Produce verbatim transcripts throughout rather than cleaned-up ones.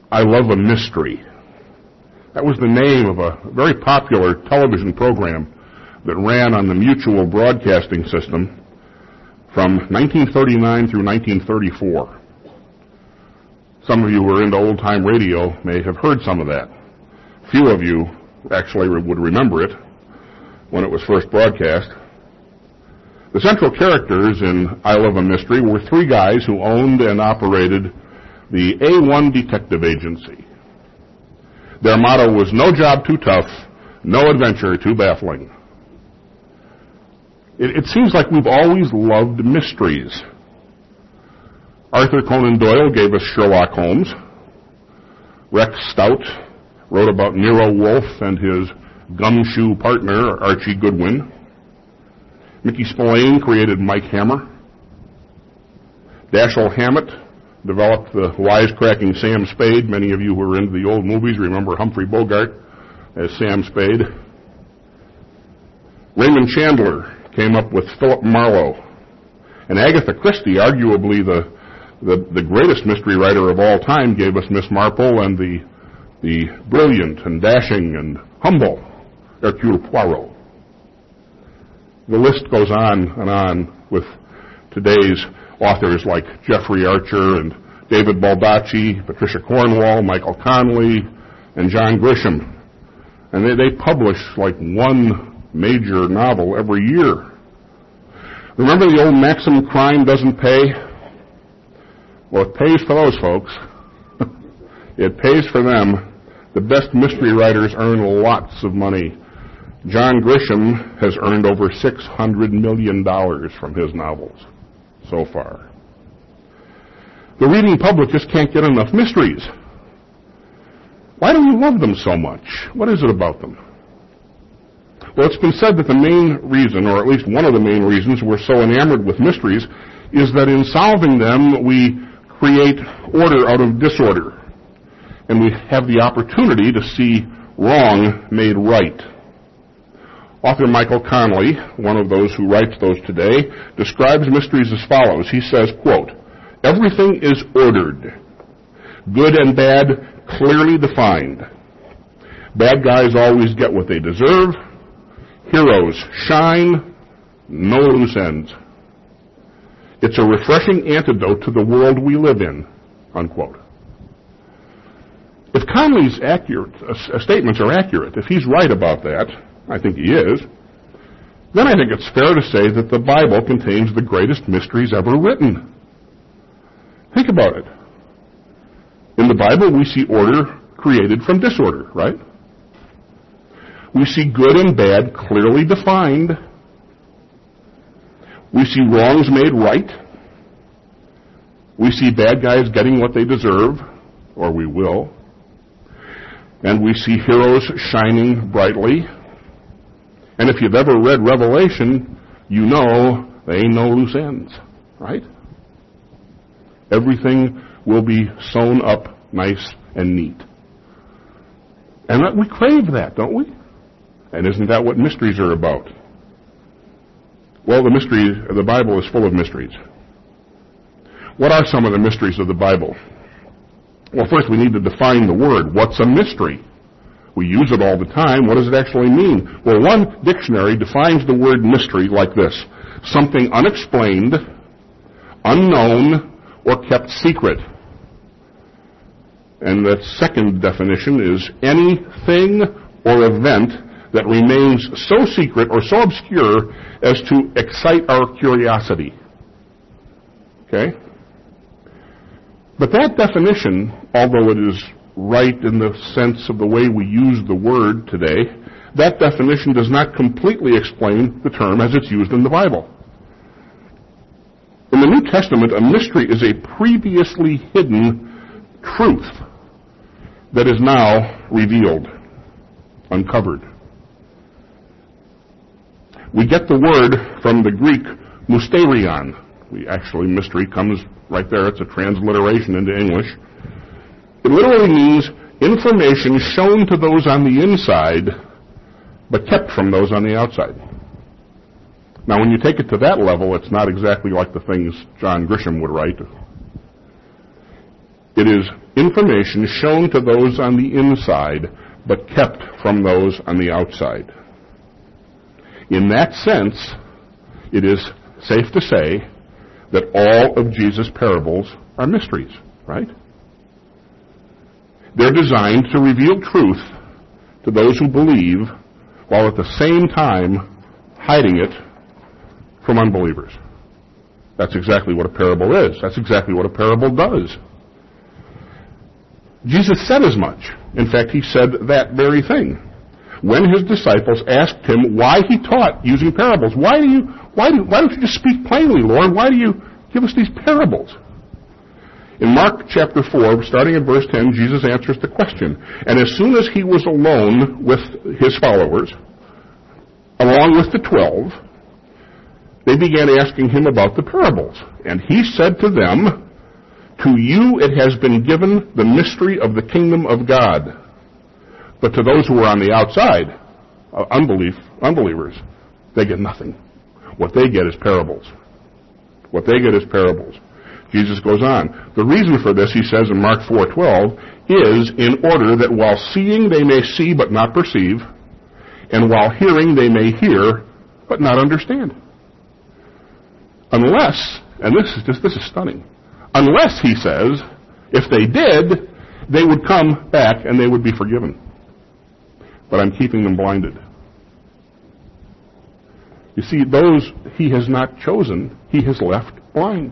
I Love a Mystery. That was the name of a very popular television program that ran on the Mutual Broadcasting System from nineteen thirty-nine through nineteen thirty-four. Some of you who are into old-time radio may have heard some of that. Few of you actually would remember it when it was first broadcast. The central characters in I Love a Mystery were three guys who owned and operated the A one Detective Agency. Their motto was no job too tough, no adventure too baffling. It, it seems like we've always loved mysteries. Arthur Conan Doyle gave us Sherlock Holmes. Rex Stout wrote about Nero Wolfe and his gumshoe partner, Archie Goodwin. Mickey Spillane created Mike Hammer. Dashiell Hammett developed the wisecracking Sam Spade. Many of you who are into the old movies remember Humphrey Bogart as Sam Spade. Raymond Chandler came up with Philip Marlowe. And Agatha Christie, arguably the, the, the greatest mystery writer of all time, gave us Miss Marple and the, the brilliant and dashing and humble Hercule Poirot. The list goes on and on with today's authors like Jeffrey Archer and David Baldacci, Patricia Cornwall, Michael Connelly, and John Grisham. And they, they publish like one major novel every year. Remember the old maxim, crime doesn't pay? Well, it pays for those folks. It pays for them. The best mystery writers earn lots of money. John Grisham has earned over six hundred million dollars from his novels so far. The reading public just can't get enough mysteries. Why do we love them so much? What is it about them? Well, it's been said that the main reason, or at least one of the main reasons we're so enamored with mysteries, is that in solving them we create order out of disorder. And we have the opportunity to see wrong made right. Author Michael Connelly, one of those who writes those today, describes mysteries as follows. He says, quote, everything is ordered, good and bad clearly defined. Bad guys always get what they deserve. Heroes shine, no loose ends. It's a refreshing antidote to the world we live in, unquote. If Connelly's accurate, uh, statements are accurate, if he's right about that, I think he is, then I think it's fair to say that the Bible contains the greatest mysteries ever written. Think about it. In the Bible, we see order created from disorder, right? We see good and bad clearly defined. We see wrongs made right. We see bad guys getting what they deserve, or we will. And we see heroes shining brightly. And if you've ever read Revelation, you know there ain't no loose ends, right? Everything will be sewn up nice and neat. And that, we crave that, don't we? And isn't that what mysteries are about? Well, the mystery, the Bible is full of mysteries. What are some of the mysteries of the Bible? Well, first we need to define the word. What's a mystery? We use it all the time. What does it actually mean? Well, one dictionary defines the word mystery like this: something unexplained, unknown, or kept secret. And the second definition is anything or event that remains so secret or so obscure as to excite our curiosity. Okay? But that definition, although it is right in the sense of the way we use the word today, that definition does not completely explain the term as it's used in the Bible. In the New Testament, a mystery is a previously hidden truth that is now revealed, uncovered. We get the word from the Greek mysterion. We actually, mystery comes right there. It's a transliteration into English. It literally means information shown to those on the inside, but kept from those on the outside. Now, when you take it to that level, it's not exactly like the things John Grisham would write. It is information shown to those on the inside, but kept from those on the outside. In that sense, it is safe to say that all of Jesus' parables are mysteries, right? They're designed to reveal truth to those who believe, while at the same time hiding it from unbelievers. That's exactly what a parable is. That's exactly what a parable does. Jesus said as much. In fact, he said that very thing. When his disciples asked him why he taught using parables, why do you, why do, why don't you just speak plainly, Lord? Why do you give us these parables? In Mark chapter four, starting at verse ten, Jesus answers the question. And as soon as he was alone with his followers, along with the twelve, they began asking him about the parables. And he said to them, to you it has been given the mystery of the kingdom of God. But to those who are on the outside, uh, unbelief, unbelievers, they get nothing. What they get is parables. What they get is parables. Jesus goes on. The reason for this, he says in Mark four twelve, is in order that while seeing they may see but not perceive, and while hearing they may hear but not understand. Unless, and this is just, this is stunning, unless, he says, if they did, they would come back and they would be forgiven. But I'm keeping them blinded. You see, those he has not chosen, he has left blind.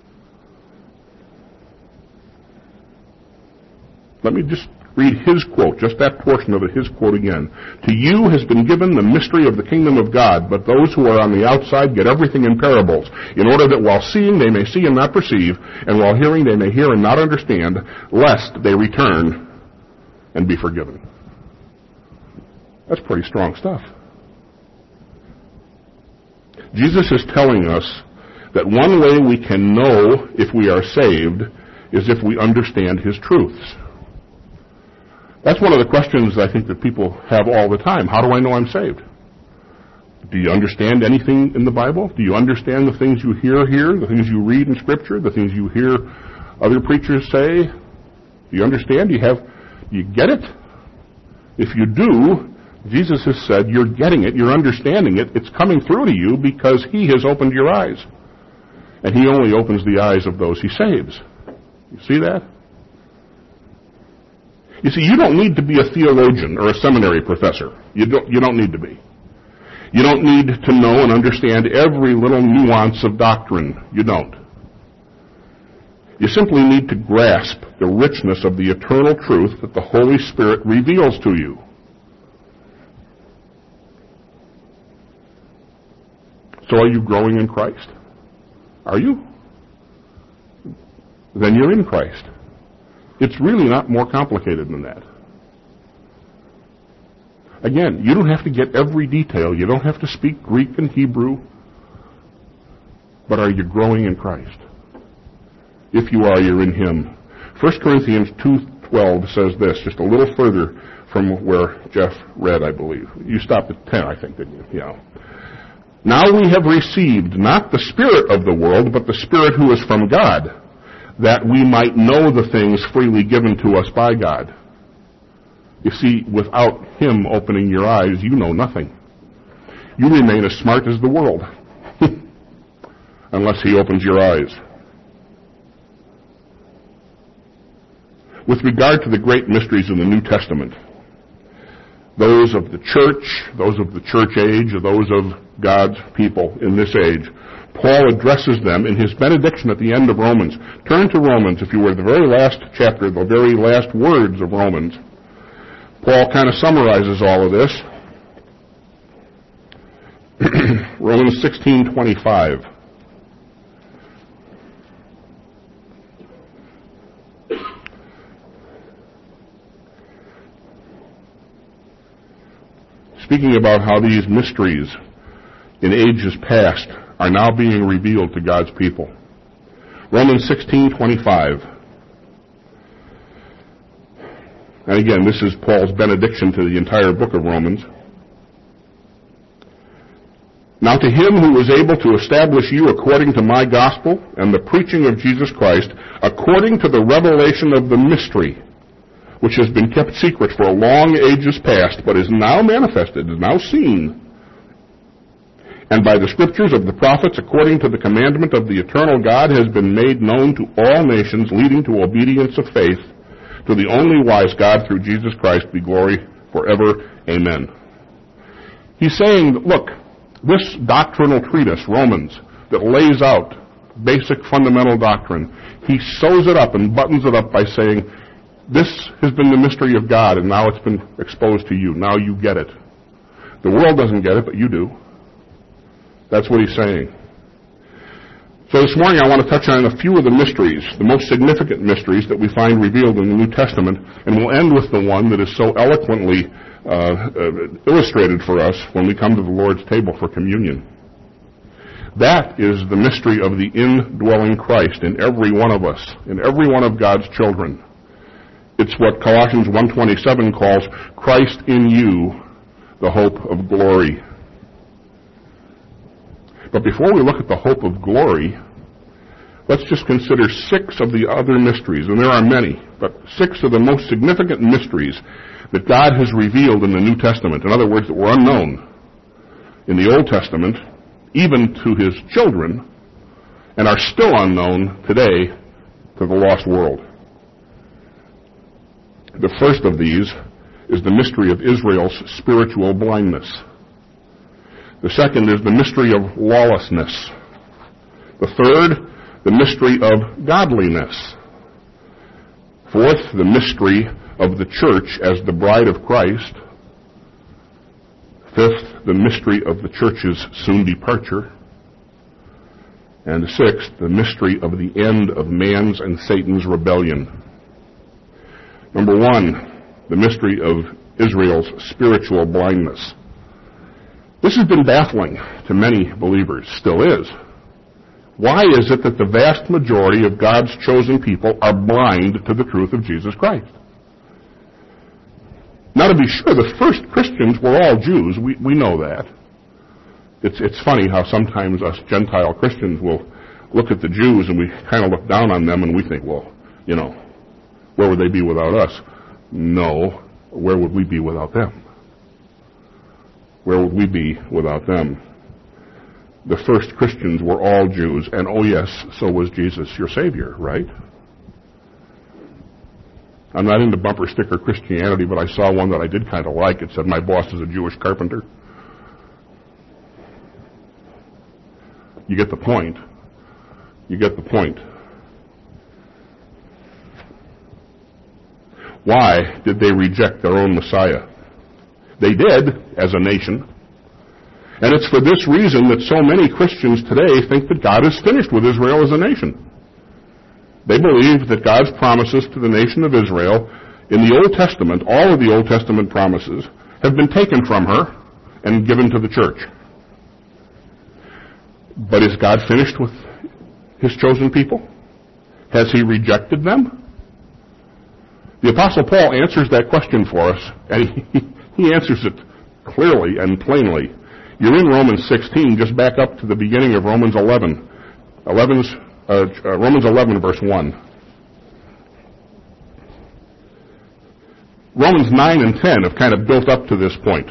Let me just read his quote, just that portion of it, his quote again. To you has been given the mystery of the kingdom of God, but those who are on the outside get everything in parables, in order that while seeing they may see and not perceive, and while hearing they may hear and not understand, lest they return and be forgiven. That's pretty strong stuff. Jesus is telling us that one way we can know if we are saved is if we understand his truths. That's one of the questions I think that people have all the time. How do I know I'm saved? Do you understand anything in the Bible? Do you understand the things you hear here, the things you read in Scripture, the things you hear other preachers say? Do you understand? Do you have, do you get it? If you do, Jesus has said you're getting it, you're understanding it, it's coming through to you because he has opened your eyes. And he only opens the eyes of those he saves. You see that? You see, you don't need to be a theologian or a seminary professor. You don't, you don't need to be. You don't need to know and understand every little nuance of doctrine. You don't. You simply need to grasp the richness of the eternal truth that the Holy Spirit reveals to you. So are you growing in Christ? Are you? Then you're in Christ. It's really not more complicated than that. Again, you don't have to get every detail. You don't have to speak Greek and Hebrew. But are you growing in Christ? If you are, you're in him. First Corinthians two twelve says this, just a little further from where Jeff read, I believe. You stopped at ten, I think, didn't you? Yeah. Now we have received not the spirit of the world, but the Spirit who is from God, that we might know the things freely given to us by God. You see, without him opening your eyes, you know nothing. You remain as smart as the world, unless he opens your eyes. With regard to the great mysteries in the New Testament, those of the church, those of the church age, or those of God's people in this age, Paul addresses them in his benediction at the end of Romans. Turn to Romans, if you were, the very last chapter, the very last words of Romans. Paul kind of summarizes all of this. Romans sixteen twenty-five. Speaking about how these mysteries in ages past are now being revealed to God's people. Romans sixteen twenty-five. And again, this is Paul's benediction to the entire book of Romans. Now to him who is able to establish you according to my gospel and the preaching of Jesus Christ, according to the revelation of the mystery, which has been kept secret for long ages past, but is now manifested, is now seen, and by the scriptures of the prophets, according to the commandment of the eternal God, has been made known to all nations, leading to obedience of faith, to the only wise God, through Jesus Christ, be glory forever. Amen. He's saying, look, this doctrinal treatise, Romans, that lays out basic fundamental doctrine, he sews it up and buttons it up by saying, this has been the mystery of God, and now it's been exposed to you. Now you get it. The world doesn't get it, but you do. That's what he's saying. So this morning I want to touch on a few of the mysteries, the most significant mysteries that we find revealed in the New Testament, and we'll end with the one that is so eloquently uh, uh, illustrated for us when we come to the Lord's table for communion. That is the mystery of the indwelling Christ in every one of us, in every one of God's children. It's what Colossians one twenty-seven calls Christ in you, the hope of glory. But before we look at the hope of glory, let's just consider six of the other mysteries, and there are many, but six of the most significant mysteries that God has revealed in the New Testament. In other words, that were unknown in the Old Testament, even to his children, and are still unknown today to the lost world. The first of these is the mystery of Israel's spiritual blindness. The second is the mystery of lawlessness. The third, the mystery of godliness. Fourth, the mystery of the church as the bride of Christ. Fifth, the mystery of the church's soon departure. And sixth, the mystery of the end of man's and Satan's rebellion. Number one, the mystery of Israel's spiritual blindness. This has been baffling to many believers, still is. Why is it that the vast majority of God's chosen people are blind to the truth of Jesus Christ? Now, to be sure, the first Christians were all Jews. We, we know that. It's, it's funny how sometimes us Gentile Christians will look at the Jews and we kind of look down on them and we think, well, you know, where would they be without us? No, where would we be without them? Where would we be without them? The first Christians were all Jews, and oh yes, so was Jesus, your Savior, right? I'm not into bumper sticker Christianity, but I saw one that I did kind of like. It said, my boss is a Jewish carpenter. You get the point. You get the point. Why did they reject their own Messiah? They did, as a nation. And it's for this reason that so many Christians today think that God is finished with Israel as a nation. They believe that God's promises to the nation of Israel in the Old Testament, all of the Old Testament promises, have been taken from her and given to the church. But is God finished with his chosen people? Has he rejected them? The Apostle Paul answers that question for us, and he, he answers it clearly and plainly. You're in Romans sixteen, just back up to the beginning of Romans eleven. eleven's, uh, uh, Romans eleven, verse one. Romans nine and ten have kind of built up to this point.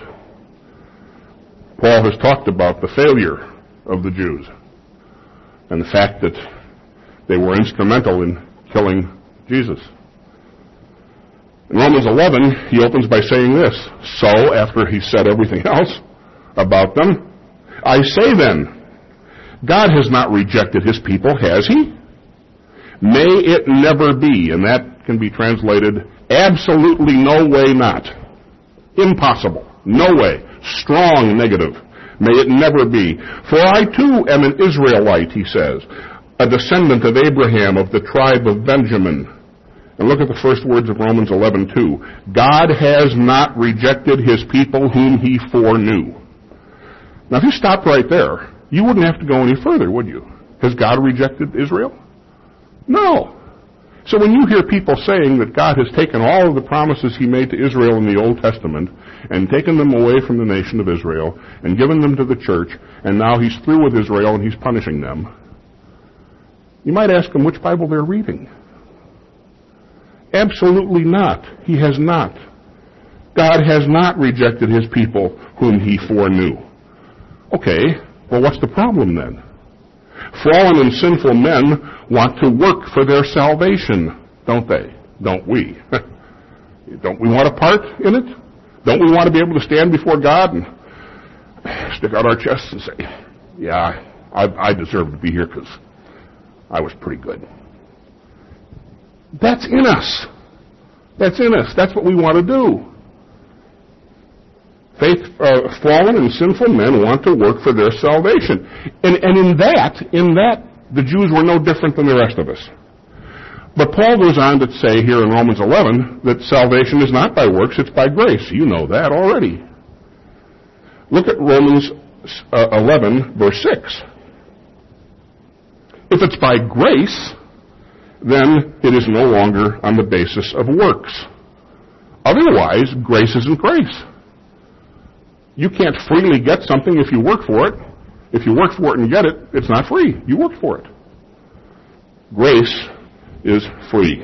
Paul has talked about the failure of the Jews and the fact that they were instrumental in killing Jesus. In Romans eleven, he opens by saying this, so, after he said everything else about them, I say then, God has not rejected his people, has he? May it never be, and that can be translated, absolutely no way not. Impossible. No way. Strong negative. May it never be. For I too am an Israelite, he says, a descendant of Abraham of the tribe of Benjamin. And look at the first words of Romans eleven two. God has not rejected his people whom he foreknew. Now, if you stopped right there, you wouldn't have to go any further, would you? Has God rejected Israel? No. So when you hear people saying that God has taken all of the promises he made to Israel in the Old Testament and taken them away from the nation of Israel and given them to the church, and now he's through with Israel and he's punishing them, you might ask them which Bible they're reading. Absolutely not. He has not. God has not rejected his people whom he foreknew. Okay, well, what's the problem then? Fallen and sinful men want to work for their salvation, don't they? Don't we? Don't we want a part in it? Don't we want to be able to stand before God and stick out our chests and say, yeah, I, I deserve to be here because I was pretty good. That's in us. That's in us. That's what we want to do. Faith, uh, fallen and sinful men want to work for their salvation. And, and in that, in that, the Jews were no different than the rest of us. But Paul goes on to say here in Romans eleven that salvation is not by works, it's by grace. You know that already. Look at Romans uh, eleven, verse six. If it's by grace, then it is no longer on the basis of works. Otherwise, grace isn't grace. You can't freely get something if you work for it. If you work for it and get it, it's not free. You work for it. Grace is free.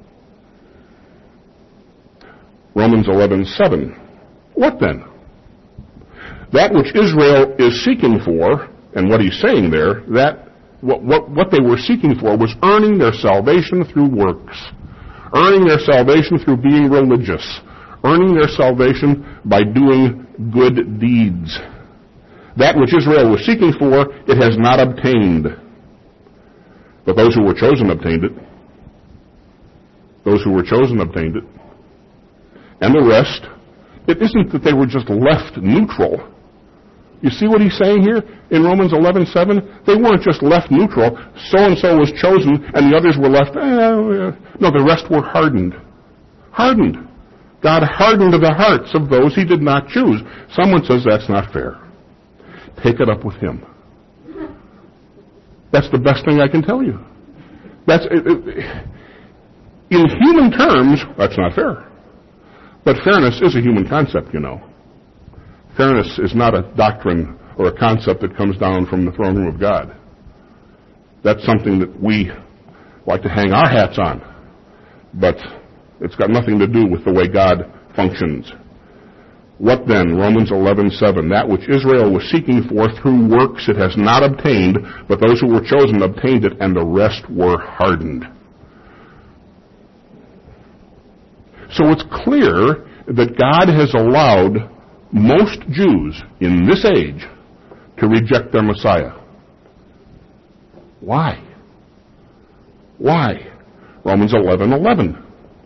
Romans eleven seven. What then? That which Israel is seeking for, and what he's saying there, that what, what, what they were seeking for was earning their salvation through works. Earning their salvation through being religious. Earning their salvation by doing good deeds. That which Israel was seeking for, it has not obtained. But those who were chosen obtained it. Those who were chosen obtained it. And the rest, it isn't that they were just left neutral. You see what he's saying here in Romans eleven seven? They weren't just left neutral. So-and-so was chosen and the others were left. Eh, no, the rest were hardened. Hardened. God hardened the hearts of those he did not choose. Someone says that's not fair. Take it up with him. That's the best thing I can tell you. That's it, it, in human terms, that's not fair. But fairness is a human concept, you know. Fairness is not a doctrine or a concept that comes down from the throne room of God. That's something that we like to hang our hats on. But it's got nothing to do with the way God functions. What then? Romans eleven seven. That which Israel was seeking for through works it has not obtained, but those who were chosen obtained it, and the rest were hardened. So it's clear that God has allowed most Jews in this age to reject their Messiah. Why? Why? Romans eleven eleven.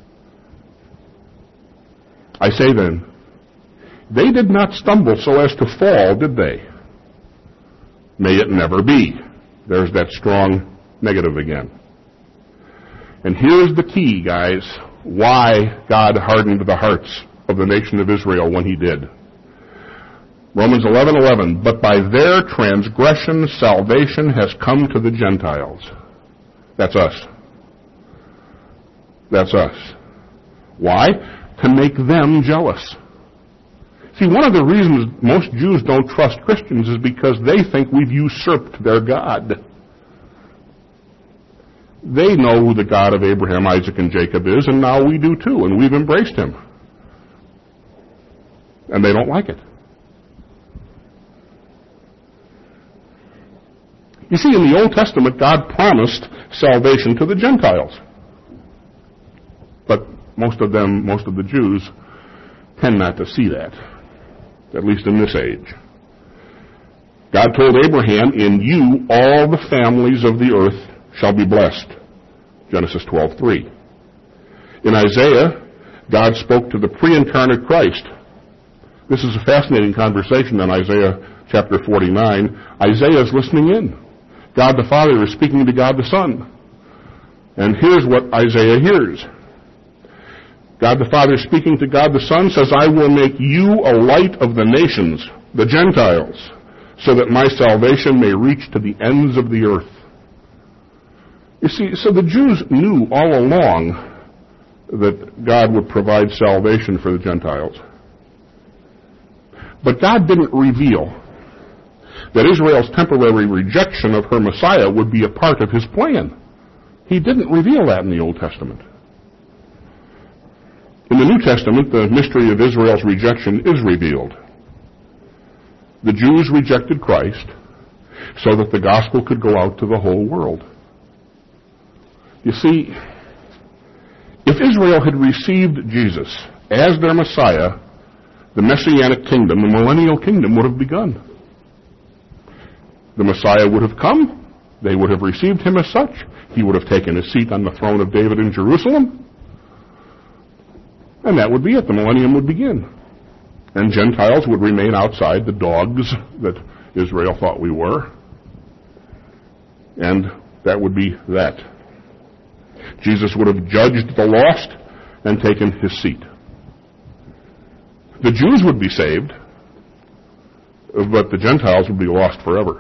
I say then, they did not stumble so as to fall, did they? May it never be. There's that strong negative again. And here's the key, guys, why God hardened the hearts of the nation of Israel when he did. Romans eleven eleven, but by their transgression salvation has come to the Gentiles. That's us. That's us. Why? To make them jealous. See, one of the reasons most Jews don't trust Christians is because they think we've usurped their God. They know who the God of Abraham, Isaac, and Jacob is, and now we do too, and we've embraced him. And they don't like it. You see, in the Old Testament, God promised salvation to the Gentiles. But most of them, most of the Jews, tend not to see that, at least in this age. God told Abraham, in you all the families of the earth shall be blessed. Genesis twelve three. In Isaiah, God spoke to the pre-incarnate Christ. This is a fascinating conversation in Isaiah chapter forty-nine. Isaiah is listening in. God the Father is speaking to God the Son. And here's what Isaiah hears. God the Father speaking to God the Son says, I will make you a light of the nations, the Gentiles, so that my salvation may reach to the ends of the earth. You see, so the Jews knew all along that God would provide salvation for the Gentiles. But God didn't reveal that Israel's temporary rejection of her Messiah would be a part of his plan. He didn't reveal that in the Old Testament. In the New Testament, the mystery of Israel's rejection is revealed. The Jews rejected Christ so that the gospel could go out to the whole world. You see, if Israel had received Jesus as their Messiah, the Messianic kingdom, the millennial kingdom, would have begun. The Messiah would have come. They would have received him as such. He would have taken his seat on the throne of David in Jerusalem. And that would be it. The millennium would begin. And Gentiles would remain outside, the dogs that Israel thought we were. And that would be that. Jesus would have judged the lost and taken his seat. The Jews would be saved, but the Gentiles would be lost forever.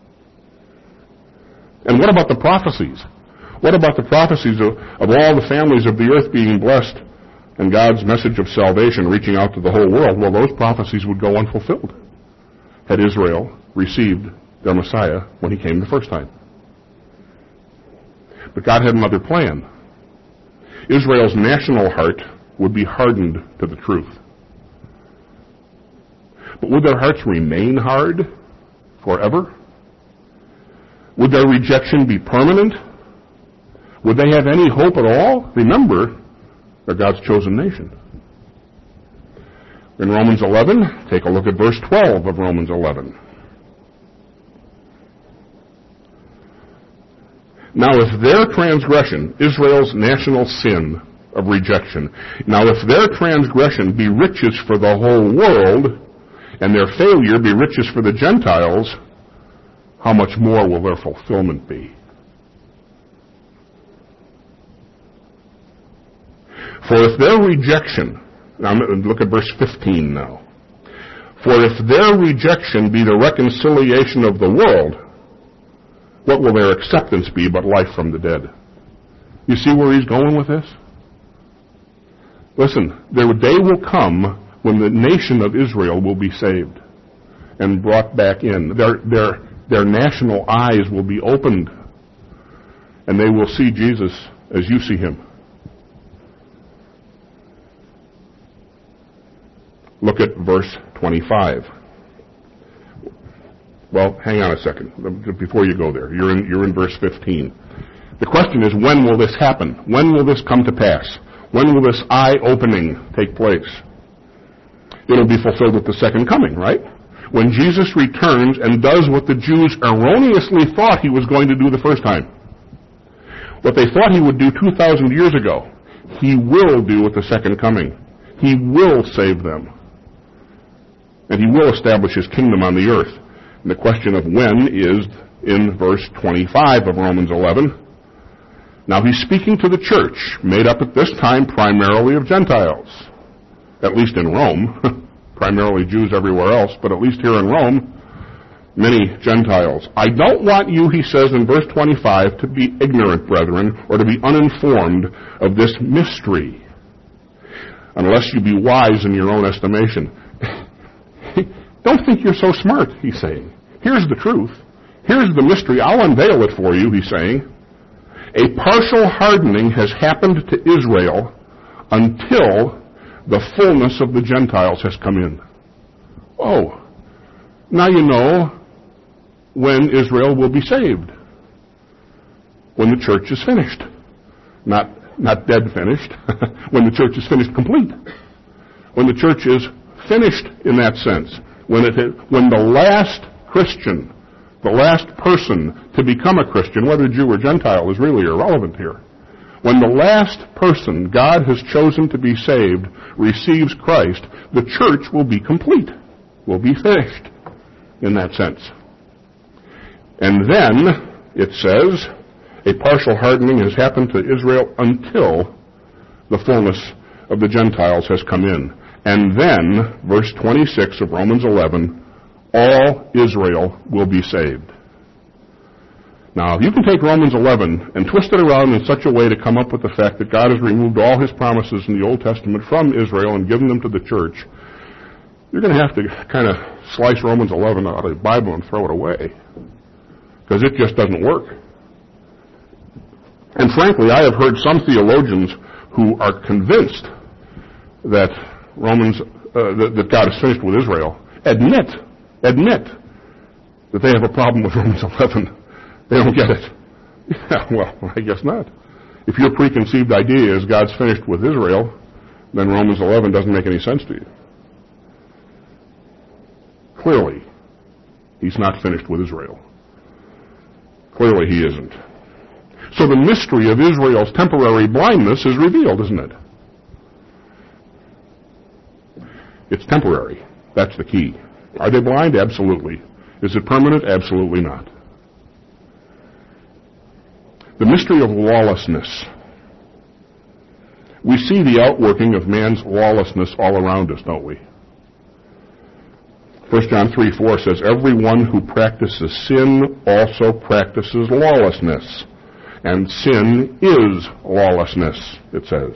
And what about the prophecies? What about the prophecies of, of all the families of the earth being blessed and God's message of salvation reaching out to the whole world? Well, those prophecies would go unfulfilled had Israel received their Messiah when he came the first time. But God had another plan. Israel's national heart would be hardened to the truth. But would their hearts remain hard forever? Would their rejection be permanent? Would they have any hope at all? Remember, they're God's chosen nation. In Romans eleven, take a look at verse twelve of Romans eleven. Now if their transgression, Israel's national sin of rejection, now if their transgression be riches for the whole world, and their failure be riches for the Gentiles, how much more will their fulfillment be? For if their rejection, now look at verse fifteen now. For if their rejection be the reconciliation of the world, what will their acceptance be but life from the dead? You see where he's going with this? Listen, their day will come when the nation of Israel will be saved and brought back in. Their, their, their national eyes will be opened, and they will see Jesus as you see him. Look at verse twenty-five. Well, hang on a second before you go there. You're in, you're in verse fifteen. The question is, when will this happen? When will this come to pass? When will this eye-opening take place? It'll be fulfilled at the second coming, right? When Jesus returns and does what the Jews erroneously thought he was going to do the first time. What they thought he would do two thousand years ago, he will do at the second coming. He will save them. And he will establish his kingdom on the earth. And the question of when is in verse twenty-five of Romans eleven. Now he's speaking to the church, made up at this time primarily of Gentiles. At least in Rome. Primarily Jews everywhere else, but at least here in Rome, many Gentiles. I don't want you, he says in verse twenty-five, to be ignorant, brethren, or to be uninformed of this mystery, unless you be wise in your own estimation. Don't think you're so smart, he's saying. Here's the truth. Here's the mystery. I'll unveil it for you, he's saying. A partial hardening has happened to Israel until the fullness of the Gentiles has come in. Oh, now you know when Israel will be saved. When the church is finished. Not, not dead finished. When the church is finished complete. When the church is finished in that sense. When it, when the last Christian, the last person to become a Christian, whether Jew or Gentile, is really irrelevant here. When the last person God has chosen to be saved receives Christ, the church will be complete, will be finished in that sense. And then, it says, a partial hardening has happened to Israel until the fullness of the Gentiles has come in. And then, verse twenty-six of Romans eleven, all Israel will be saved. Now, you can take Romans eleven and twist it around in such a way to come up with the fact that God has removed all his promises in the Old Testament from Israel and given them to the church. You're going to have to kind of slice Romans eleven out of the Bible and throw it away, because it just doesn't work. And frankly, I have heard some theologians who are convinced that Romans, uh, that, that God is finished with Israel, admit, admit that they have a problem with Romans eleven. They don't get it. Yeah, well, I guess not. If your preconceived idea is God's finished with Israel, then Romans eleven doesn't make any sense to you. Clearly, he's not finished with Israel. Clearly he isn't. So the mystery of Israel's temporary blindness is revealed, isn't it? It's temporary. That's the key. Are they blind? Absolutely. Is it permanent? Absolutely not. The mystery of lawlessness. We see the outworking of man's lawlessness all around us, don't we? First John three four says, everyone who practices sin also practices lawlessness. And sin is lawlessness, it says.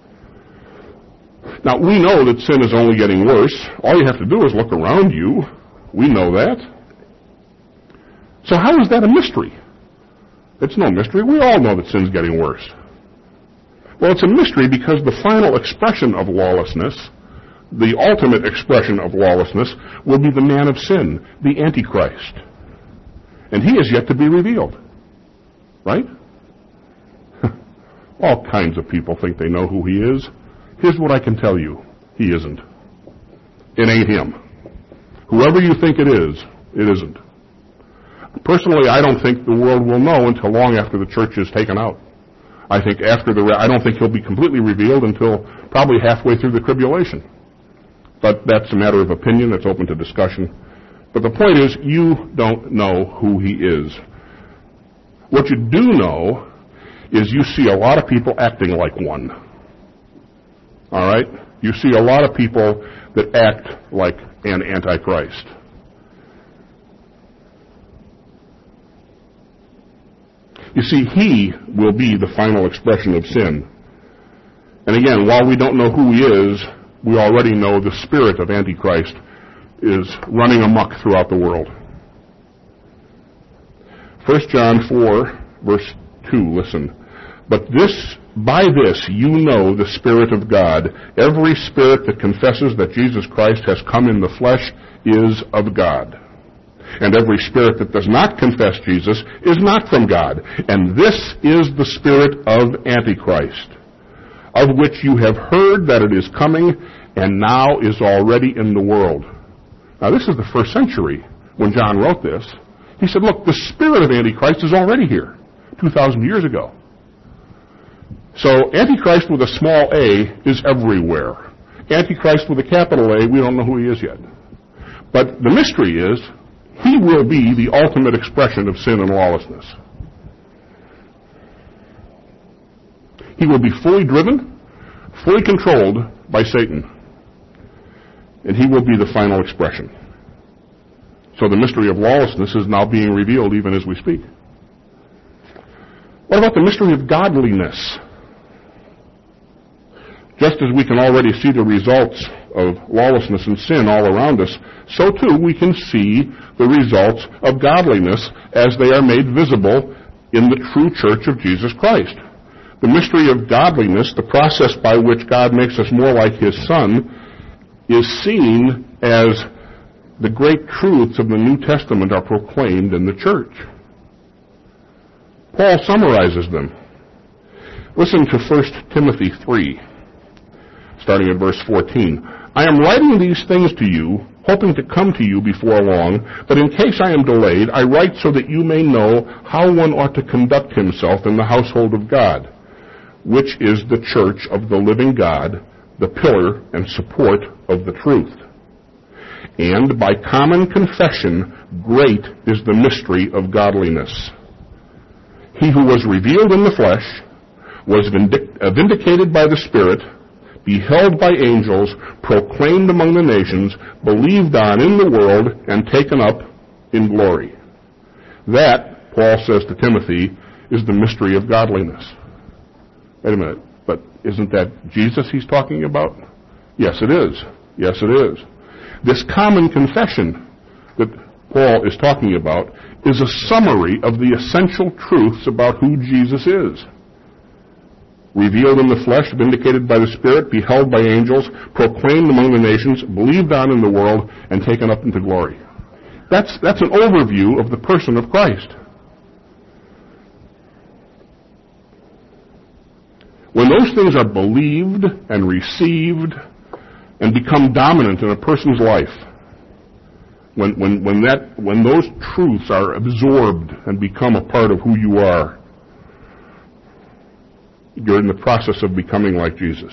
Now, we know that sin is only getting worse. All you have to do is look around you. We know that. So how is that a mystery? It's no mystery. We all know that sin's getting worse. Well, it's a mystery because the final expression of lawlessness, the ultimate expression of lawlessness, will be the man of sin, the Antichrist. And he is yet to be revealed. Right? All kinds of people think they know who he is. Here's what I can tell you. He isn't. It ain't him. Whoever you think it is, it isn't. Personally, I don't think the world will know until long after the church is taken out. I think after the, I don't think he'll be completely revealed until probably halfway through the tribulation. But that's a matter of opinion. It's open to discussion. But the point is, you don't know who he is. What you do know is you see a lot of people acting like one. All right? You see a lot of people that act like an Antichrist. You see, he will be the final expression of sin. And again, while we don't know who he is, we already know the spirit of Antichrist is running amok throughout the world. First John four, verse two, listen. But this, by this you know the Spirit of God. Every spirit that confesses that Jesus Christ has come in the flesh is of God. And every spirit that does not confess Jesus is not from God. And this is the spirit of Antichrist, of which you have heard that it is coming and now is already in the world. Now this is the first century when John wrote this. He said, look, the spirit of Antichrist is already here, two thousand years ago. So Antichrist with a small a is everywhere. Antichrist with a capital A, we don't know who he is yet. But the mystery is, he will be the ultimate expression of sin and lawlessness. He will be fully driven, fully controlled by Satan. And he will be the final expression. So the mystery of lawlessness is now being revealed even as we speak. What about the mystery of godliness? Just as we can already see the results of lawlessness and sin all around us, so too we can see the results of godliness as they are made visible in the true church of Jesus Christ. The mystery of godliness, the process by which God makes us more like his Son, is seen as the great truths of the New Testament are proclaimed in the church. Paul summarizes them. Listen to First Timothy three. Starting at verse fourteen. I am writing these things to you, hoping to come to you before long, but in case I am delayed, I write so that you may know how one ought to conduct himself in the household of God, which is the church of the living God, the pillar and support of the truth. And by common confession, great is the mystery of godliness. He who was revealed in the flesh, was vindic- vindicated by the Spirit, beheld by angels, proclaimed among the nations, believed on in the world, and taken up in glory. That Paul says to Timothy, is the mystery of godliness. Wait a minute, but isn't that Jesus he's talking about? Yes, it is. Yes, it is. This common confession that Paul is talking about is a summary of the essential truths about who Jesus is. Revealed in the flesh, vindicated by the Spirit, beheld by angels, proclaimed among the nations, believed on in the world, and taken up into glory. That's, that's an overview of the person of Christ. When those things are believed and received and become dominant in a person's life, when, when, when, that, when those truths are absorbed and become a part of who you are, you're in the process of becoming like Jesus.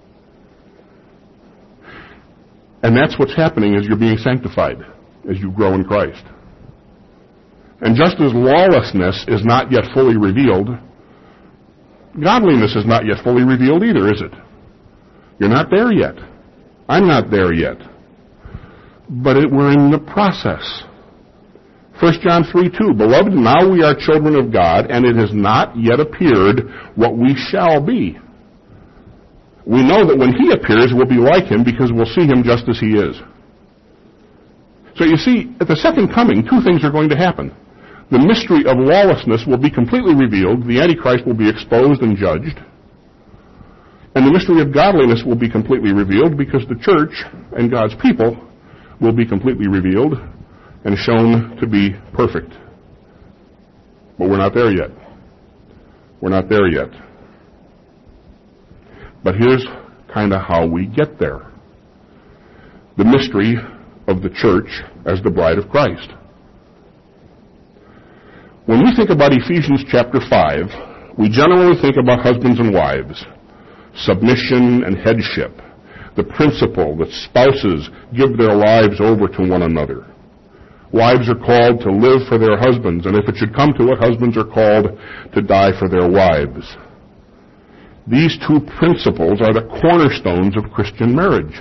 And that's what's happening as you're being sanctified, as you grow in Christ. And just as lawlessness is not yet fully revealed, godliness is not yet fully revealed either, is it? You're not there yet. I'm not there yet. But it, we're in the process. First John three two, Beloved, now we are children of God, and it has not yet appeared what we shall be. We know that when He appears, we'll be like Him because we'll see Him just as He is. So you see, at the second coming, two things are going to happen. The mystery of lawlessness will be completely revealed. The Antichrist will be exposed and judged. And the mystery of godliness will be completely revealed because the church and God's people will be completely revealed and shown to be perfect. But we're not there yet. We're not there yet. But here's kind of how we get there. The mystery of the church as the bride of Christ. When we think about Ephesians chapter five, we generally think about husbands and wives, submission and headship, the principle that spouses give their lives over to one another. Wives are called to live for their husbands, and if it should come to it, husbands are called to die for their wives. These two principles are the cornerstones of Christian marriage.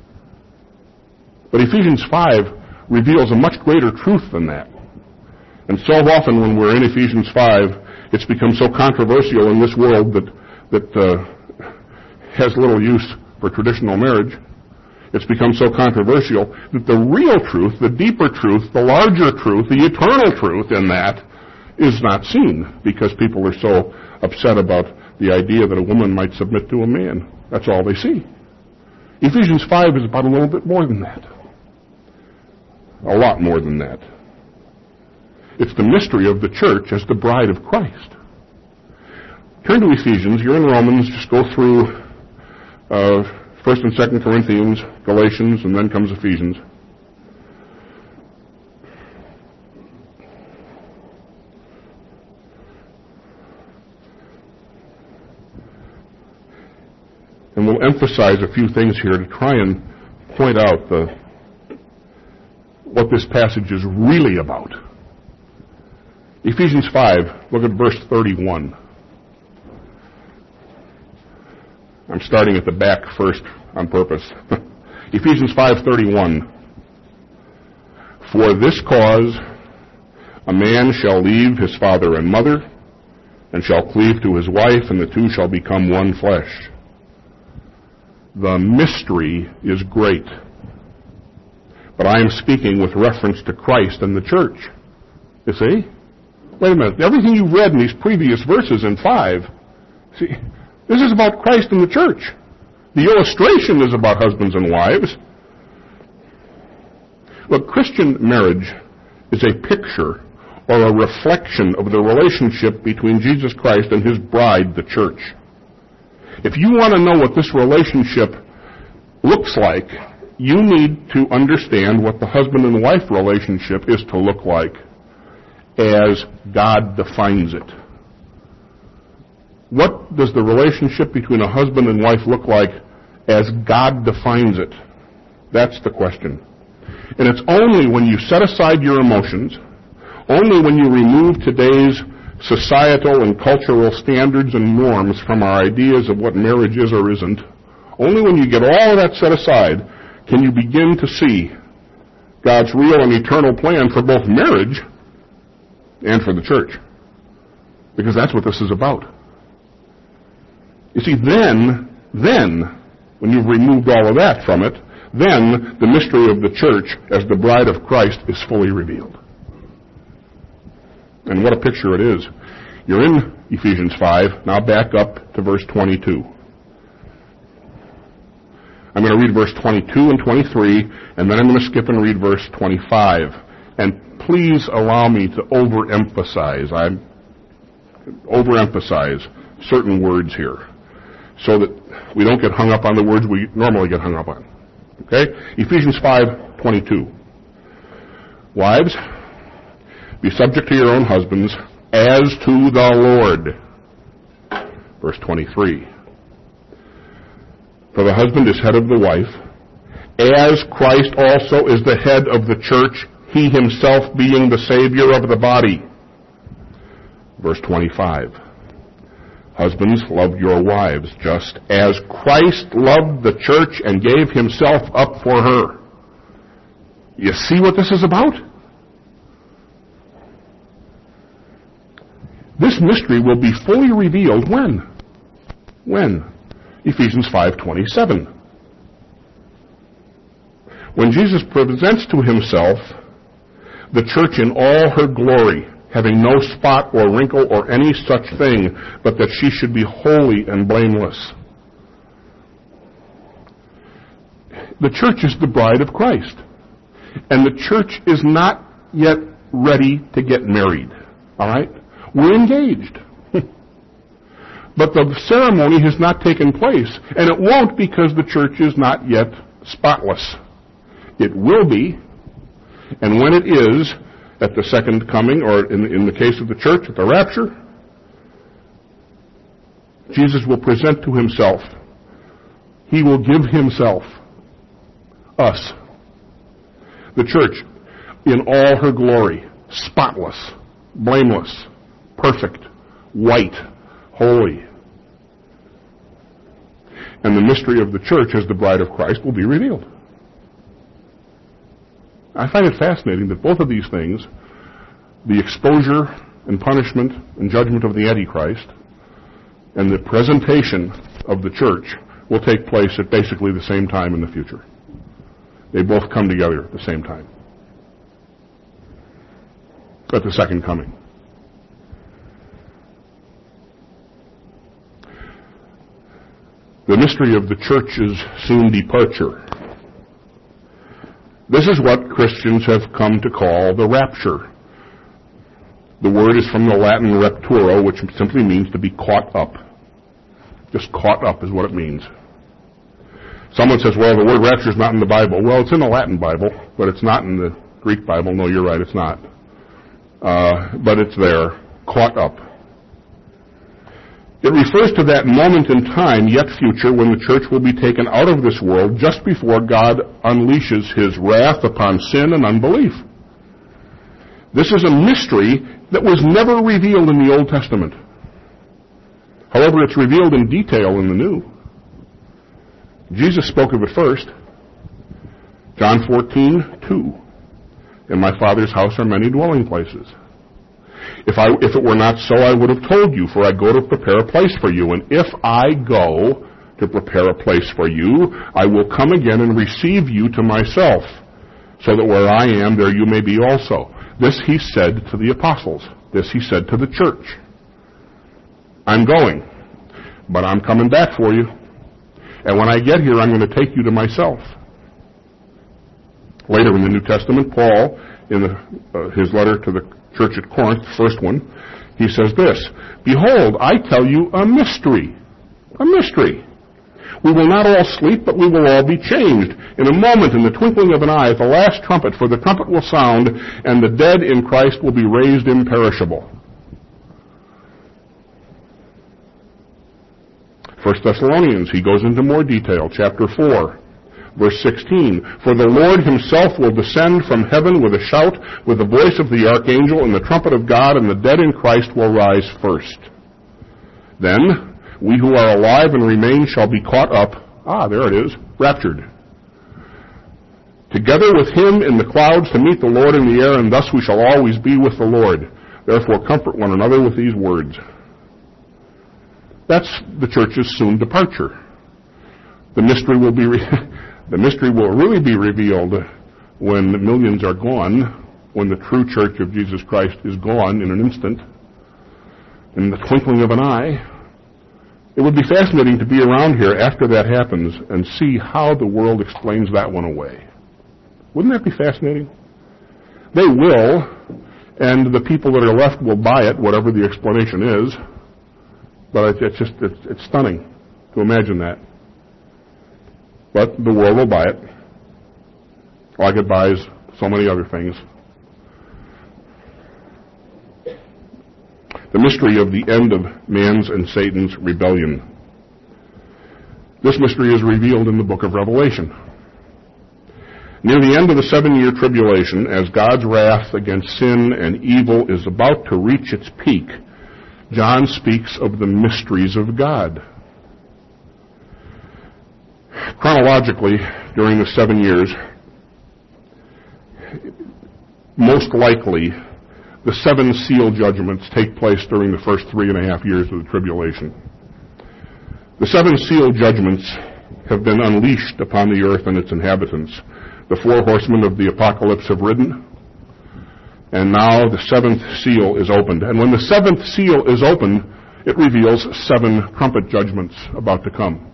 But Ephesians five reveals a much greater truth than that. And so often when we're in Ephesians five, it's become so controversial in this world that, that uh, has little use for traditional marriage. It's become so controversial that the real truth, the deeper truth, the larger truth, the eternal truth in that is not seen because people are so upset about the idea that a woman might submit to a man. That's all they see. Ephesians five is about a little bit more than that. A lot more than that. It's the mystery of the church as the bride of Christ. Turn to Ephesians. You're in Romans. Just go through uh, First and Second Corinthians, Galatians, and then comes Ephesians. And we'll emphasize a few things here to try and point out the, what this passage is really about. Ephesians five, look at verse thirty-one. I'm starting at the back first on purpose. Ephesians five thirty-one. For this cause a man shall leave his father and mother, and shall cleave to his wife, and the two shall become one flesh. The mystery is great. But I am speaking with reference to Christ and the church. You see? Wait a minute. Everything you've read in these previous verses in five, see, this is about Christ and the church. The illustration is about husbands and wives. Look, Christian marriage is a picture or a reflection of the relationship between Jesus Christ and His bride, the church. If you want to know what this relationship looks like, you need to understand what the husband and wife relationship is to look like as God defines it. What does the relationship between a husband and wife look like as God defines it? That's the question. And it's only when you set aside your emotions, only when you remove today's societal and cultural standards and norms from our ideas of what marriage is or isn't, only when you get all of that set aside can you begin to see God's real and eternal plan for both marriage and for the church. Because that's what this is about. You see, then, then, when you've removed all of that from it, then the mystery of the church as the bride of Christ is fully revealed. And what a picture it is. You're in Ephesians five. Now back up to verse twenty-two. I'm going to read verse twenty-two and twenty-three, and then I'm going to skip and read verse twenty-five. And please allow me to overemphasize. I overemphasize certain words here, so that we don't get hung up on the words we normally get hung up on. Okay? Ephesians five twenty-two. Wives, be subject to your own husbands as to the Lord. Verse twenty-three. For the husband is head of the wife, as Christ also is the head of the church, he himself being the Savior of the body. Verse twenty-five. Husbands, love your wives, just as Christ loved the church and gave himself up for her. You see what this is about? This mystery will be fully revealed when? When? Ephesians five twenty-seven. When Jesus presents to himself the church in all her glory, having no spot or wrinkle or any such thing, but that she should be holy and blameless. The church is the bride of Christ. And the church is not yet ready to get married. All right? We're engaged. But the ceremony has not taken place, and it won't because the church is not yet spotless. It will be, and when it is, at the second coming, or in, in the case of the church, at the rapture, Jesus will present to himself. He will give himself, us, the church, in all her glory, spotless, blameless, perfect, white, holy. And the mystery of the church as the bride of Christ will be revealed. I find it fascinating that both of these things, the exposure and punishment and judgment of the Antichrist and the presentation of the church, will take place at basically the same time in the future. They both come together at the same time. At the second coming. The mystery of the church's soon departure. This is what Christians have come to call the rapture. The word is from the Latin rapturo, which simply means to be caught up. Just caught up is what it means. Someone says, well, the word rapture is not in the Bible. Well, it's in the Latin Bible, but it's not in the Greek Bible. No, you're right, it's not. Uh, but it's there, caught up. It refers to that moment in time, yet future, when the church will be taken out of this world just before God unleashes his wrath upon sin and unbelief. This is a mystery that was never revealed in the Old Testament. However, it's revealed in detail in the New. Jesus spoke of it first. John fourteen two. In my Father's house are many dwelling places. If I, if it were not so, I would have told you, for I go to prepare a place for you. And if I go to prepare a place for you, I will come again and receive you to myself, so that where I am, there you may be also. This he said to the apostles. This he said to the church. I'm going, but I'm coming back for you. And when I get here, I'm going to take you to myself. Later in the New Testament, Paul, in the, uh, his letter to the church at Corinth, the first one, he says this, behold, I tell you a mystery. A mystery. We will not all sleep, but we will all be changed. In a moment, in the twinkling of an eye, at the last trumpet, for the trumpet will sound, and the dead in Christ will be raised imperishable. First Thessalonians, he goes into more detail, chapter four. Verse sixteen, for the Lord himself will descend from heaven with a shout, with the voice of the archangel and the trumpet of God, and the dead in Christ will rise first. Then we who are alive and remain shall be caught up, ah, there it is, raptured, together with him in the clouds to meet the Lord in the air, and thus we shall always be with the Lord. Therefore comfort one another with these words. That's the church's soon departure. The mystery will be re- the mystery will really be revealed when the millions are gone, when the true church of Jesus Christ is gone in an instant, in the twinkling of an eye. It would be fascinating to be around here after that happens and see how the world explains that one away. Wouldn't that be fascinating? They will, and the people that are left will buy it, whatever the explanation is. But it's just, it's, it's stunning to imagine that. But the world will buy it, like it buys so many other things. The mystery of the end of man's and Satan's rebellion. This mystery is revealed in the book of Revelation. Near the end of the seven-year tribulation, as God's wrath against sin and evil is about to reach its peak, John speaks of the mysteries of God. Chronologically, during the seven years, most likely, the seven seal judgments take place during the first three and a half years of the tribulation. The seven seal judgments have been unleashed upon the earth and its inhabitants. The four horsemen of the apocalypse have ridden, and now the seventh seal is opened. And when the seventh seal is opened, it reveals seven trumpet judgments about to come.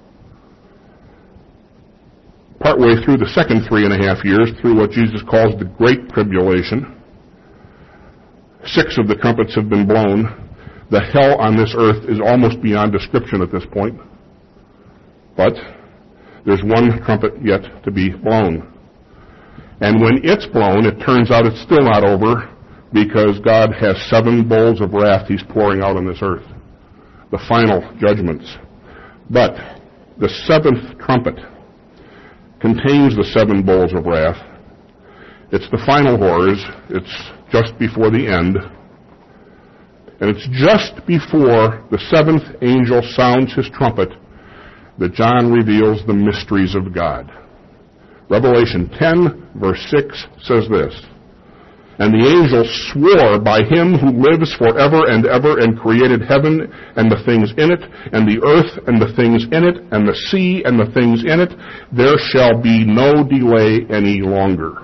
Partway through the second three and a half years, through what Jesus calls the Great Tribulation, six of the trumpets have been blown. The hell on this earth is almost beyond description at this point. But there's one trumpet yet to be blown. And when it's blown, it turns out it's still not over, because God has seven bowls of wrath He's pouring out on this earth. The final judgments. But the seventh trumpet contains the seven bowls of wrath. It's the final horrors. It's just before the end. And it's just before the seventh angel sounds his trumpet that John reveals the mysteries of God. Revelation ten, verse six says this, "And the angel swore by him who lives forever and ever and created heaven and the things in it, and the earth and the things in it, and the sea and the things in it, there shall be no delay any longer."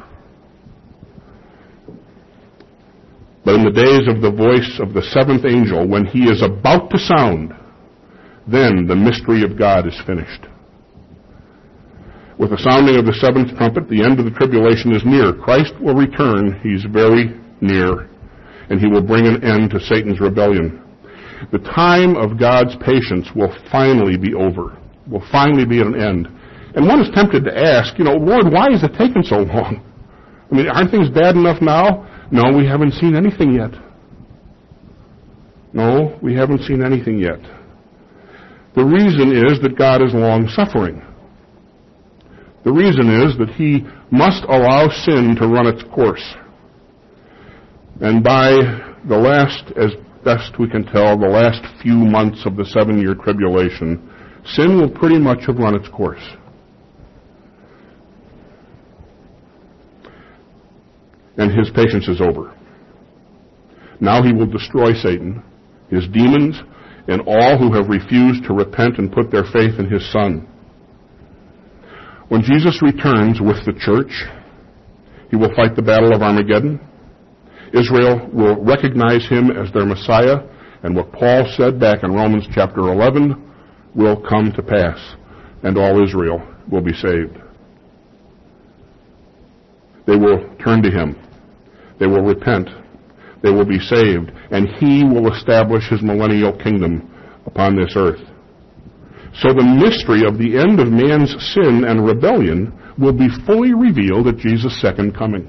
But in the days of the voice of the seventh angel, when he is about to sound, then the mystery of God is finished. With the sounding of the seventh trumpet, the end of the tribulation is near. Christ will return. He's very near. And He will bring an end to Satan's rebellion. The time of God's patience will finally be over. Will finally be at an end. And one is tempted to ask, you know, Lord, why is it taking so long? I mean, aren't things bad enough now? No, we haven't seen anything yet. No, we haven't seen anything yet. The reason is that God is long-suffering. The reason is that He must allow sin to run its course. And by the last, as best we can tell, the last few months of the seven-year tribulation, sin will pretty much have run its course. And His patience is over. Now He will destroy Satan, his demons, and all who have refused to repent and put their faith in His Son. When Jesus returns with the church, He will fight the battle of Armageddon. Israel will recognize Him as their Messiah, and what Paul said back in Romans chapter eleven will come to pass, and all Israel will be saved. They will turn to Him. They will repent. They will be saved, and He will establish His millennial kingdom upon this earth. So the mystery of the end of man's sin and rebellion will be fully revealed at Jesus' second coming.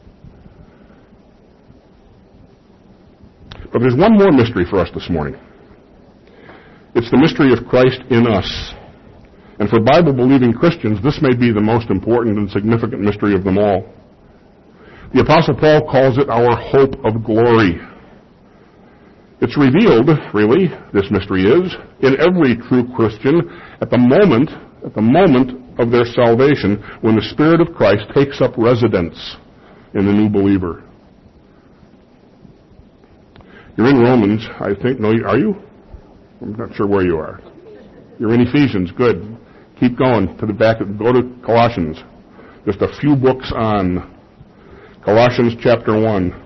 But there's one more mystery for us this morning. It's the mystery of Christ in us. And for Bible-believing Christians, this may be the most important and significant mystery of them all. The Apostle Paul calls it our hope of glory. It's revealed, really, this mystery is, in every true Christian at the moment, at the moment of their salvation, when the Spirit of Christ takes up residence in the new believer. You're in Romans, I think. No, are you? I'm not sure where you are. You're in Ephesians. Good. Keep going to the back. Go to Colossians. Just a few books on Colossians chapter one.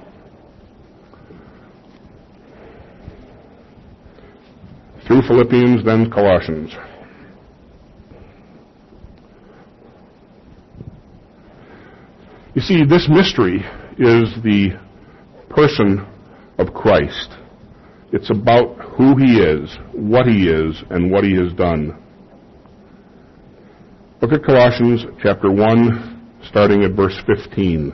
Through Philippians, then Colossians. You see, this mystery is the person of Christ. It's about who he is, what he is, and what he has done. Look at Colossians chapter one, starting at verse fifteen.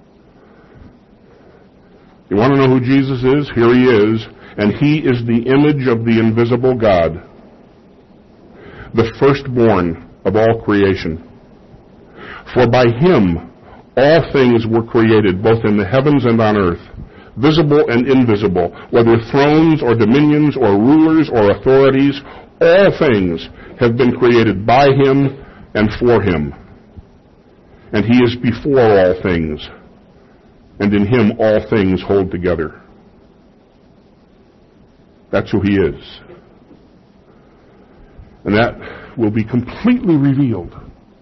You want to know who Jesus is? Here he is, and he is the image of the invisible God, the firstborn of all creation. For by him all things were created, both in the heavens and on earth, visible and invisible, whether thrones or dominions or rulers or authorities, all things have been created by him and for him. And he is before all things, and in him all things hold together. That's who he is. And that will be completely revealed.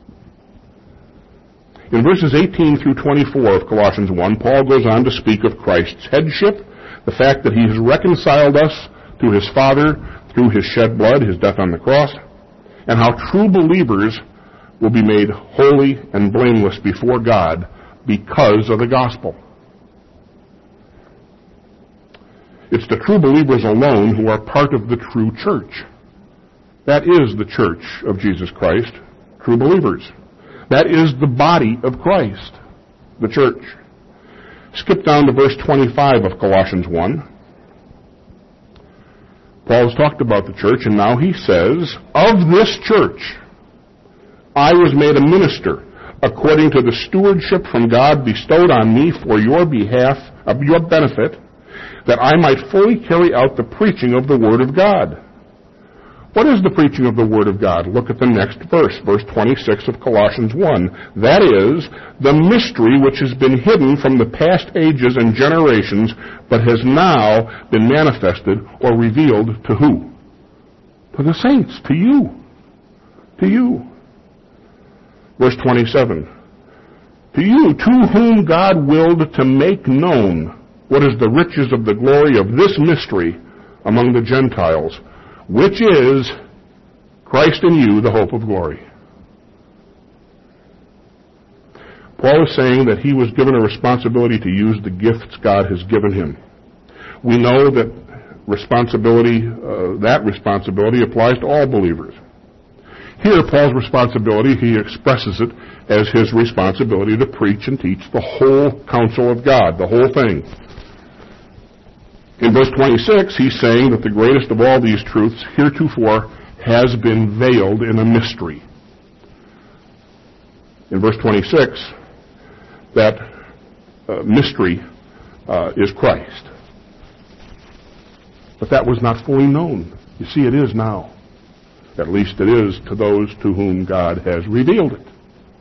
In verses eighteen through twenty-four of Colossians one, Paul goes on to speak of Christ's headship, the fact that he has reconciled us to his Father through his shed blood, his death on the cross, and how true believers will be made holy and blameless before God because of the gospel. It's the true believers alone who are part of the true church. That is the church of Jesus Christ, true believers. That is the body of Christ, the church. Skip down to verse twenty-five of Colossians one. Paul has talked about the church, and now he says, of this church I was made a minister according to the stewardship from God bestowed on me for your behalf, of your benefit, that I might fully carry out the preaching of the Word of God. What is the preaching of the Word of God? Look at the next verse, verse twenty-six of Colossians one. That is, the mystery which has been hidden from the past ages and generations, but has now been manifested or revealed to who? To the saints, to you. To you. Verse twenty-seven. To you, to whom God willed to make known what is the riches of the glory of this mystery among the Gentiles, which is Christ in you, the hope of glory. Paul is saying that he was given a responsibility to use the gifts God has given him. We know that responsibility, uh, that responsibility applies to all believers. Here, Paul's responsibility, he expresses it as his responsibility to preach and teach the whole counsel of God, the whole thing. In verse twenty-six, he's saying that the greatest of all these truths heretofore has been veiled in a mystery. In verse twenty-six, that uh, mystery uh, is Christ. But that was not fully known. You see, it is now. At least it is to those to whom God has revealed it.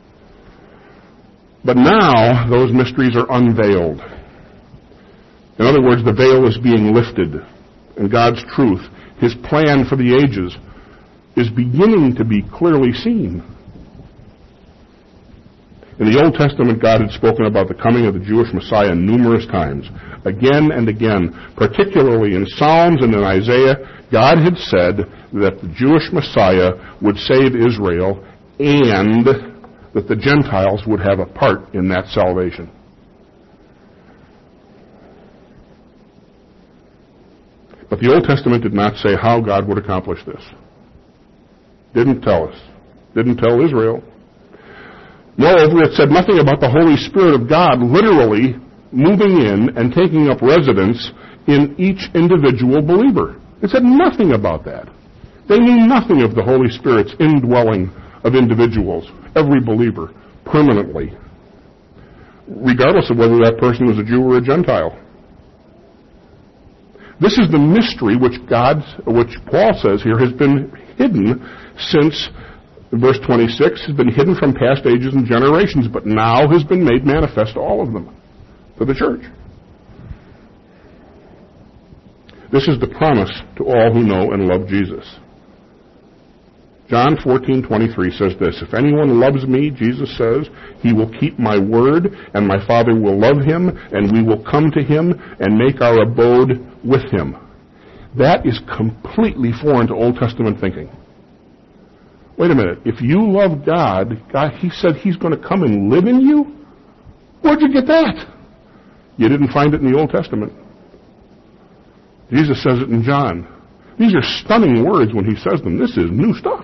But now, those mysteries are unveiled. In other words, the veil is being lifted, and God's truth, his plan for the ages, is beginning to be clearly seen. In the Old Testament, God had spoken about the coming of the Jewish Messiah numerous times. Again and again, particularly in Psalms and in Isaiah, God had said that the Jewish Messiah would save Israel and that the Gentiles would have a part in that salvation. But the Old Testament did not say how God would accomplish this. Didn't tell us. Didn't tell Israel. Moreover, it said nothing about the Holy Spirit of God literally moving in and taking up residence in each individual believer. It said nothing about that. They knew nothing of the Holy Spirit's indwelling of individuals, every believer, permanently, regardless of whether that person was a Jew or a Gentile. This is the mystery which God, which Paul says here, has been hidden since, verse twenty-six, has been hidden from past ages and generations, but now has been made manifest to all of them, to the church. This is the promise to all who know and love Jesus. John fourteen twenty-three says this, "If anyone loves me," Jesus says, "he will keep my word, and my Father will love him, and we will come to him and make our abode with him." That is completely foreign to Old Testament thinking. Wait a minute. If you love God, God, he said he's going to come and live in you? Where'd you get that? You didn't find it in the Old Testament. Jesus says it in John. These are stunning words when he says them. This is new stuff.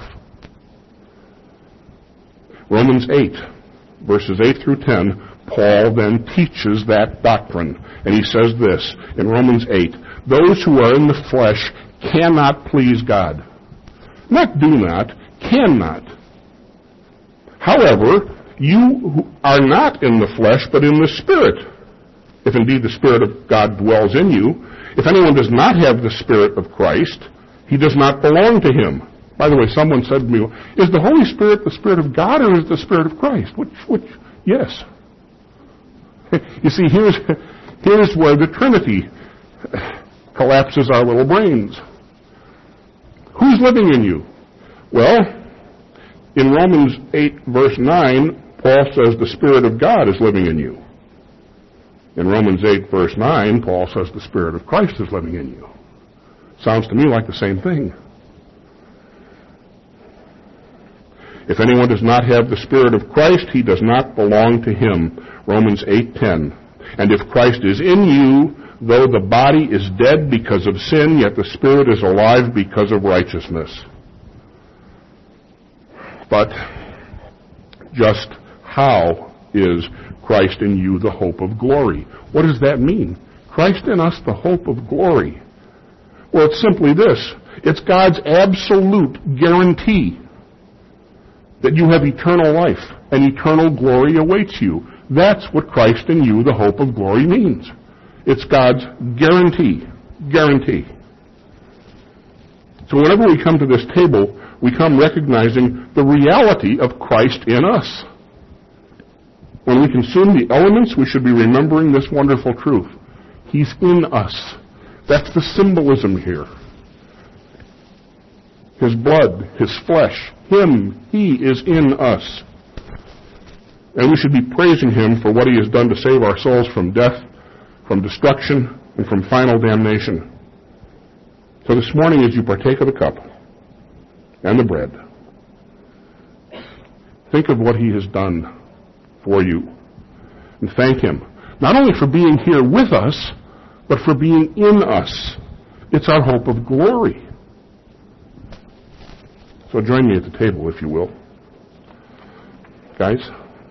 Romans eight, verses eight through ten, Paul then teaches that doctrine. And he says this in Romans eight, "Those who are in the flesh cannot please God." Not do not, cannot. However, you are not in the flesh, but in the Spirit, if indeed the Spirit of God dwells in you. If anyone does not have the Spirit of Christ, he does not belong to him. By the way, someone said to me, "Is the Holy Spirit the Spirit of God or is it the Spirit of Christ?" Which, which, yes. You see, here's, here's where the Trinity collapses our little brains. Who's living in you? Well, in Romans eight, verse nine, Paul says the Spirit of God is living in you. In Romans eight, verse nine, Paul says the Spirit of Christ is living in you. Sounds to me like the same thing. If anyone does not have the Spirit of Christ, he does not belong to him. Romans eight ten. And if Christ is in you, though the body is dead because of sin, yet the Spirit is alive because of righteousness. But just how is Christ in you the hope of glory? What does that mean? Christ in us the hope of glory. Well, it's simply this. It's God's absolute guarantee that you have eternal life and eternal glory awaits you. That's what Christ in you, the hope of glory, means. It's God's guarantee. Guarantee. So whenever we come to this table, we come recognizing the reality of Christ in us. When we consume the elements, we should be remembering this wonderful truth. He's in us. That's the symbolism here. His blood, His flesh, Him, He is in us. And we should be praising Him for what He has done to save our souls from death, from destruction, and from final damnation. So this morning, as you partake of the cup and the bread, think of what He has done for you. And thank Him, not only for being here with us, but for being in us. It's our hope of glory. So join me at the table, if you will. Guys.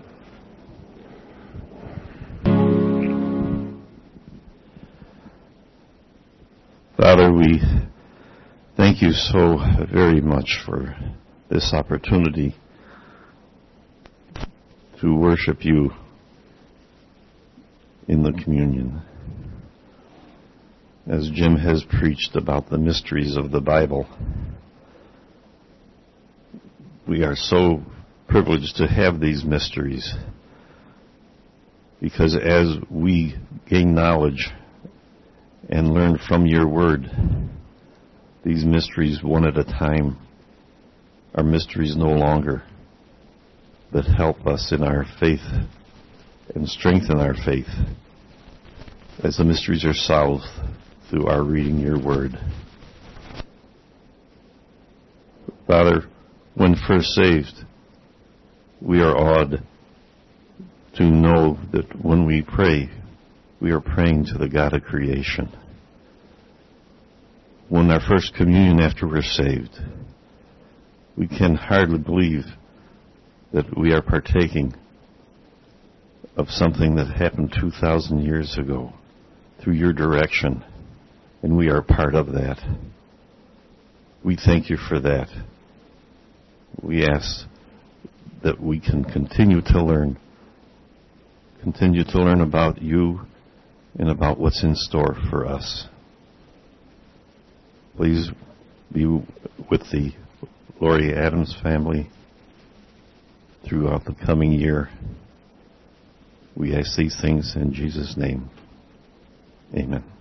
Father, we thank you so very much for this opportunity to worship you in the communion. As Jim has preached about the mysteries of the Bible, we are so privileged to have these mysteries, because as we gain knowledge and learn from your word, these mysteries one at a time are mysteries no longer, but help us in our faith and strengthen our faith as the mysteries are solved through our reading your word. Father, when first saved, we are awed to know that when we pray, we are praying to the God of creation. When our first communion after we're saved, we can hardly believe that we are partaking of something that happened two thousand years ago through your direction, and we are part of that. We thank you for that. We ask that we can continue to learn, continue to learn about you and about what's in store for us. Please be with the Laurie Adams family throughout the coming year. We ask these things in Jesus' name. Amen.